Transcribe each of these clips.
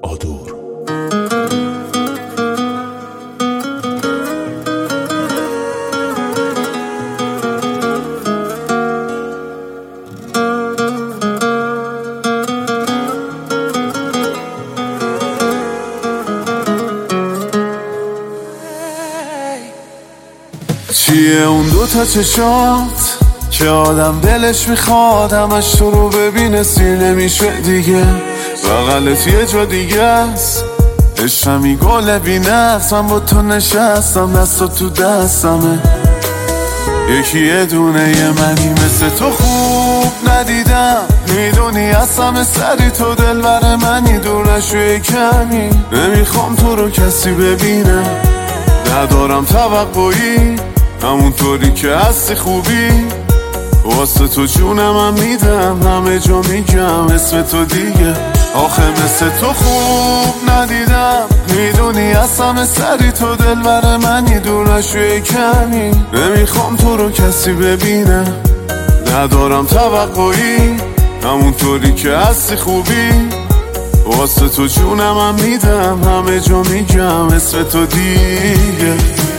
آدور. چیه اون دوتا چشات که آدم دلش میخواد همش تو رو ببینه، سیر نمیشه دیگه، بغلت یه جا دیگه است، عشقمی گله بی نقص، من با تو نشستم دستا تو دستمه، یکی یه دونه یه منی مثل تو خوب ندیدم، میدونی اصلا سری تو دل بر منی، دور نشوی کمی، نمیخوام تو رو کسی ببینه، ندارم توقعی همونطوری که هستی خوبی، واسه تو جونم هم میدم، همه جا میگم اسم تو دیگه، آخه مثل تو خوب ندیدم، میدونی اصلا سری تو دل بر منی، دور نشوی کمی، نمیخوام تو رو کسی ببینه، ندارم توقعی همونطوری که هستی خوبی، واسه تو جونم هم میدم، همه جا میگم اسم تو دیگه.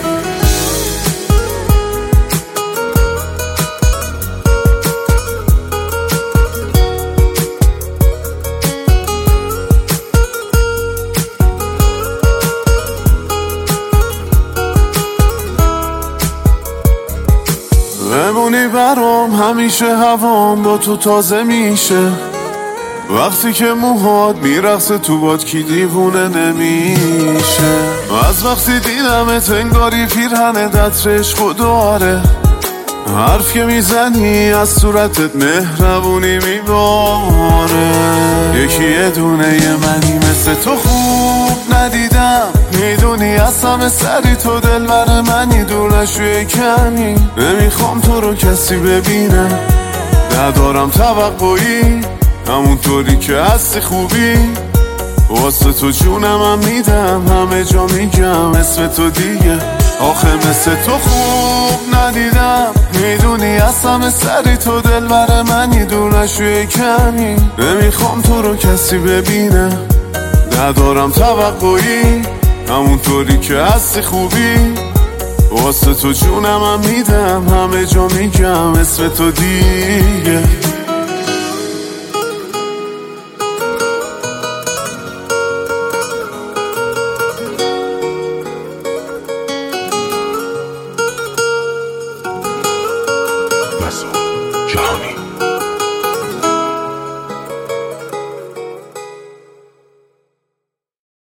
بمونی برام همیشه، هوام با تو تازه میشه، وقتی که موهات میرقصه تو باد کی دیوونه نمیشه، از وقتی دیدمت انگاری پیرهن عطرش خوداره، حرف که میزنی از صورتت مهربونی میباره، یکی یه دونه یه منی مثل تو خوب ندیدم، میدونی اصلا سری تو دل بر منی، دور نشوی کمی، نمیخوام تو رو کسی ببینه، ندارم توقعی همونطوری که هستی خوبی، واسه تو جونم هم میدم، همه جا میگم اسم تو دیگه، آخه مثل تو خوب ندیدم، میدونی اصلا سری تو دل بر منی، دور نشوی کمی، نمیخوام تو رو کسی ببینه، ندارم توقعی همونطوری که هستی خوبی، واسه تو جونم هم میدم، همه جا میگم اسم تو دیگه.